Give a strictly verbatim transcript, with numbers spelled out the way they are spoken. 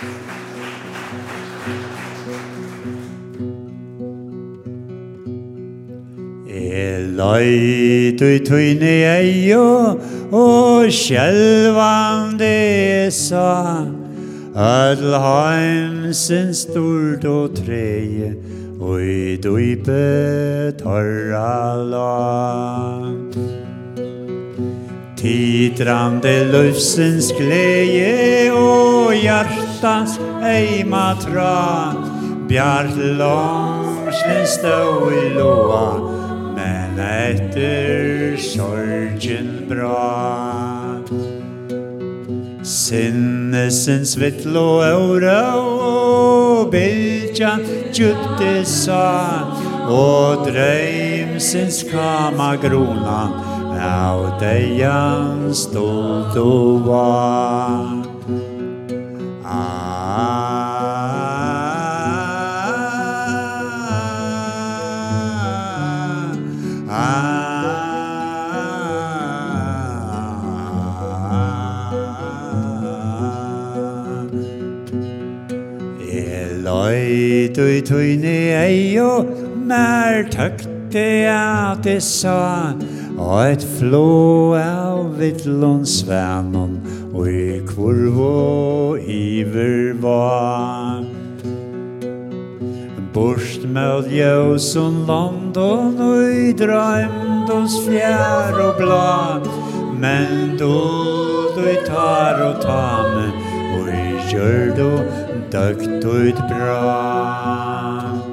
Eloi tu tuine eio o skjelvande sa Ödel heimsens stort og treje og i dype torra land Titrande lufsens gleje og hjertans eima tra Bjart långslen stå i loa men etter sorgen bra Sinnesens vittlo øra og bildjan tjutte sa og dreimsens kama grona av deian stolt og var Du tuine eio mer tøkte at det sa og et flå av vittlons svenon og i kurvo iver var Borst med ljøsen London og i drømdos fjær og blad men du du tar og tame og i gjør du døgt ut bra